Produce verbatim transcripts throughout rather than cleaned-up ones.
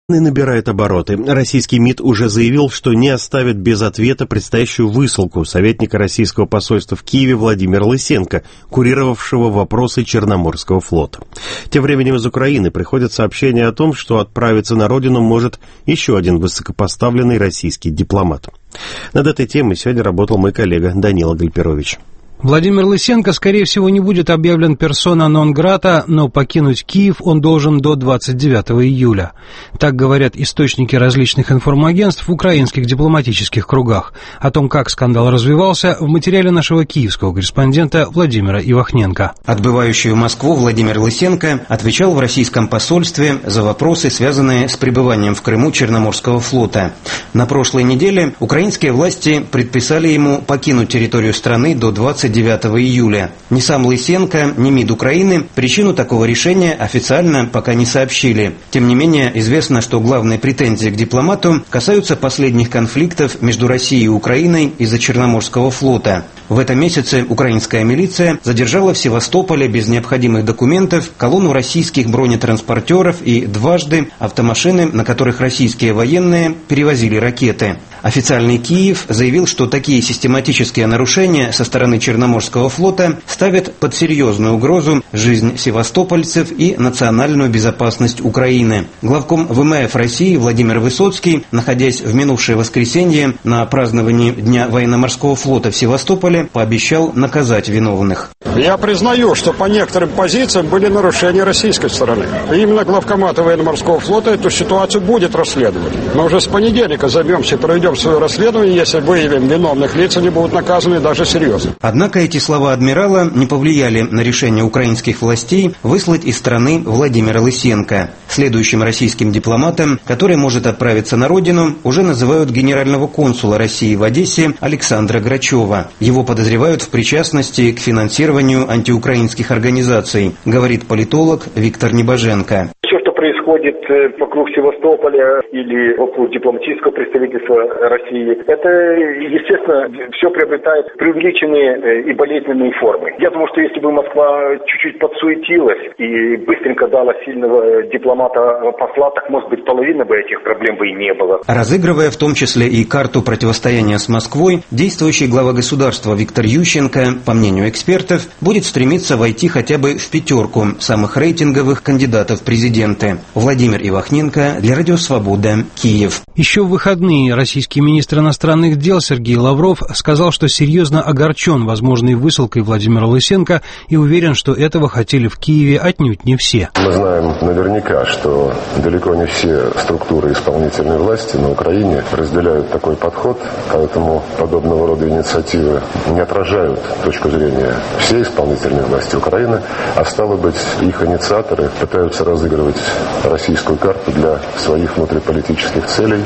Набирает обороты. Российский МИД уже заявил, что не оставит без ответа предстоящую высылку советника российского посольства в Киеве Владимира Лысенко, курировавшего вопросы Черноморского флота. Тем временем из Украины приходят сообщения о том, что отправиться на родину может еще один высокопоставленный российский дипломат. Над этой темой сегодня работал мой коллега Данила Гальперович. Владимир Лысенко, скорее всего, не будет объявлен персона нон-грата, но покинуть Киев он должен до двадцать девятого июля. Так говорят источники различных информагентств в украинских дипломатических кругах. О том, как скандал развивался, в материале нашего киевского корреспондента Владимира Ивахненко. Отбывающий в Москву Владимир Лысенко отвечал в российском посольстве за вопросы, связанные с пребыванием в Крыму Черноморского флота. На прошлой неделе украинские власти предписали ему покинуть территорию страны до двадцать девятого июля. Ни сам Лысенко, ни МИД Украины причину такого решения официально пока не сообщили. Тем не менее, известно, что главные претензии к дипломату касаются последних конфликтов между Россией и Украиной из-за Черноморского флота. В этом месяце украинская милиция задержала в Севастополе без необходимых документов колонну российских бронетранспортеров и дважды автомашины, на которых российские военные перевозили ракеты. Официальный Киев заявил, что такие систематические нарушения со стороны Черноморского флота ставят под серьезную угрозу жизнь севастопольцев и национальную безопасность Украины. Главком ВМФ России Владимир Высоцкий, находясь в минувшее воскресенье на праздновании Дня военно-морского флота в Севастополе, пообещал наказать виновных. Я признаю, что по некоторым позициям были нарушения российской стороны. И именно главкомат военно-морского флота эту ситуацию будет расследовать. Мы уже с понедельника займемся и проведем свое расследование, если выявим виновных лиц, они будут наказаны даже серьезно. Однако эти слова адмирала не повлияли на решение украинских властей выслать из страны Владимира Лысенко. Следующим российским дипломатом, который может отправиться на родину, уже называют генерального консула России в Одессе Александра Грачева. Его подозревают в причастности к финансированию антиукраинских организаций, говорит политолог Виктор Небоженко. Происходит вокруг Севастополя или вокруг дипломатического представительства России, это, естественно, все приобретает преувеличенные и болезненные формы. Я думаю, что если бы Москва чуть-чуть подсуетилась и быстренько дала сильного дипломата-посла, так, может быть, половины бы этих проблем бы и не было. Разыгрывая в том числе и карту противостояния с Москвой, действующий глава государства Виктор Ющенко, по мнению экспертов, будет стремиться войти хотя бы в пятерку самых рейтинговых кандидатов в президенты. Владимир Ивахненко для Радио Свобода, Киев. Еще в выходные российский министр иностранных дел Сергей Лавров сказал, что серьезно огорчен возможной высылкой Владимира Лысенко и уверен, что этого хотели в Киеве отнюдь не все. Мы знаем наверняка, что далеко не все структуры исполнительной власти на Украине разделяют такой подход, поэтому подобного рода инициативы не отражают точку зрения всей исполнительной власти Украины, а стало быть, их инициаторы пытаются разыгрывать российскую карту для своих внутриполитических целей,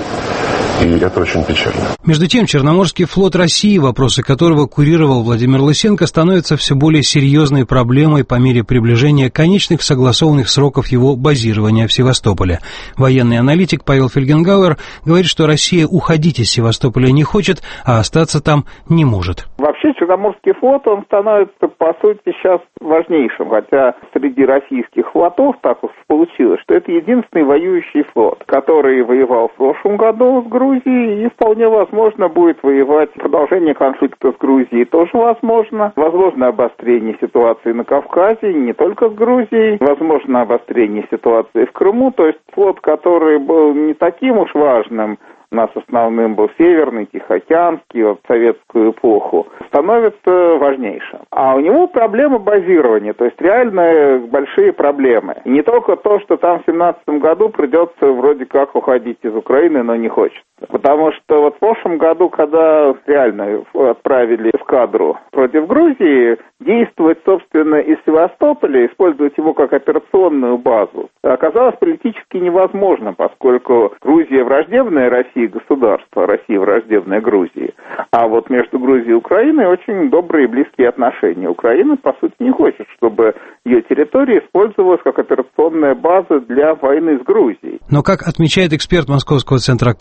и это очень печально. Между тем, Черноморский флот России, вопросы которого курировал Владимир Лысенко, становятся все более серьезной проблемой по мере приближения конечных согласованных сроков его базирования в Севастополе. Военный аналитик Павел Фельгенгауэр говорит, что Россия уходить из Севастополя не хочет, а остаться там не может. Вообще, Черноморский флот, он становится, по сути, сейчас важнейшим, хотя среди российских флотов так уж получилось, что это единственный воюющий флот, который воевал в прошлом году с Грузией и вполне возможно будет воевать. Продолжение конфликта с Грузией тоже возможно. Возможно обострение ситуации на Кавказе, не только с Грузией. Возможно обострение ситуации в Крыму. То есть флот, который был не таким уж важным, у нас основным был Северный, Тихоокеанский, вот, в советскую эпоху, становится важнейшим. А у него проблема базирования, то есть реально большие проблемы. И не только то, что там в семнадцатом году придется вроде как уходить из Украины, но не хочется. Потому что вот в прошлом году, когда реально отправили эскадру против Грузии, действовать, собственно, из Севастополя, использовать его как операционную базу, оказалось политически невозможно, поскольку Грузия враждебная России государство, Россия враждебная Грузии. А вот между Грузией и Украиной очень добрые и близкие отношения. Украина, по сути, не хочет, чтобы ее территория использовалась как операционная база для войны с Грузией. Но, как отмечает эксперт Московского центра Карнеги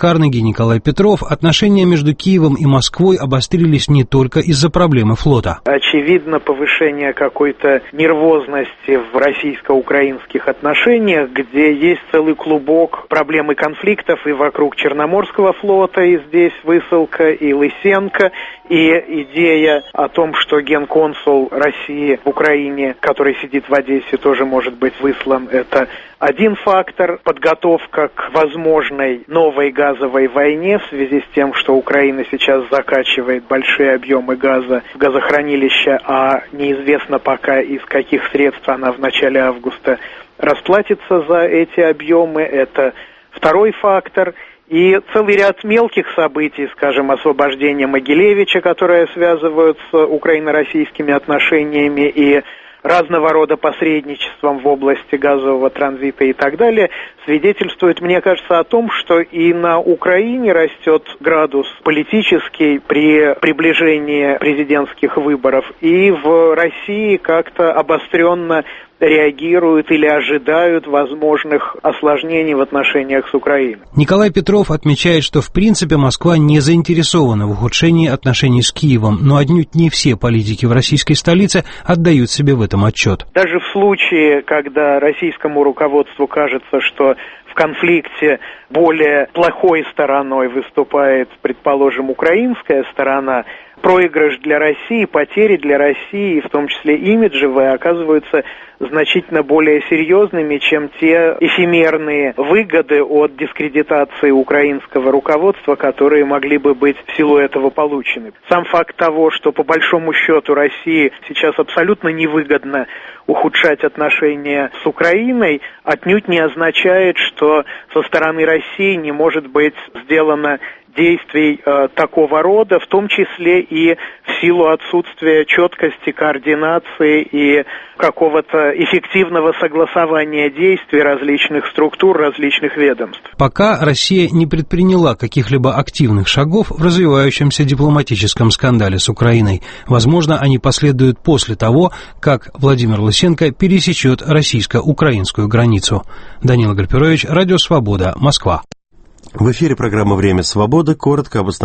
Николай Петров, отношения между Киевом и Москвой обострились не только из-за проблемы флота. Очевидно, повышение какой-то нервозности в российско-украинских отношениях, где есть целый клубок проблем и конфликтов и вокруг Черноморского флота, и здесь высылка, и Лысенко, и идея о том, что генконсул России в Украине, который сидит в Одессе, тоже может быть выслан. Это один фактор. Подготовка к возможной новой газовой войне в связи с тем, что Украина сейчас закачивает большие объемы газа в газохранилище, а неизвестно пока из каких средств она в начале августа расплатится за эти объемы. Это второй фактор. И целый ряд мелких событий, скажем, освобождение Могилевича, которые связывают с украино-российскими отношениями и разного рода посредничеством в области газового транзита и так далее, свидетельствует, мне кажется, о том, что и на Украине растет градус политический при приближении президентских выборов, и в России как-то обостренно реагируют или ожидают возможных осложнений в отношениях с Украиной. Николай Петров отмечает, что в принципе Москва не заинтересована в ухудшении отношений с Киевом, но отнюдь не все политики в российской столице отдают себе в этом отчет. Даже в случае, когда российскому руководству кажется, что в конфликте более плохой стороной выступает, предположим, украинская сторона, проигрыш для России, потери для России, в том числе имиджевые, оказываются значительно более серьезными, чем те эфемерные выгоды от дискредитации украинского руководства, которые могли бы быть в силу этого получены. Сам факт того, что по большому счету России сейчас абсолютно невыгодно ухудшать отношения с Украиной, отнюдь не означает, что со стороны России не может быть сделано действий э, такого рода, в том числе и в силу отсутствия четкости, координации и какого-то эффективного согласования действий различных структур, различных ведомств. Пока Россия не предприняла каких-либо активных шагов в развивающемся дипломатическом скандале с Украиной. Возможно, они последуют после того, как Владимир Лысенко пересечет российско-украинскую границу. Данила Гальперович, Радио Свобода, Москва. В эфире программа «Время свободы». Коротко об основных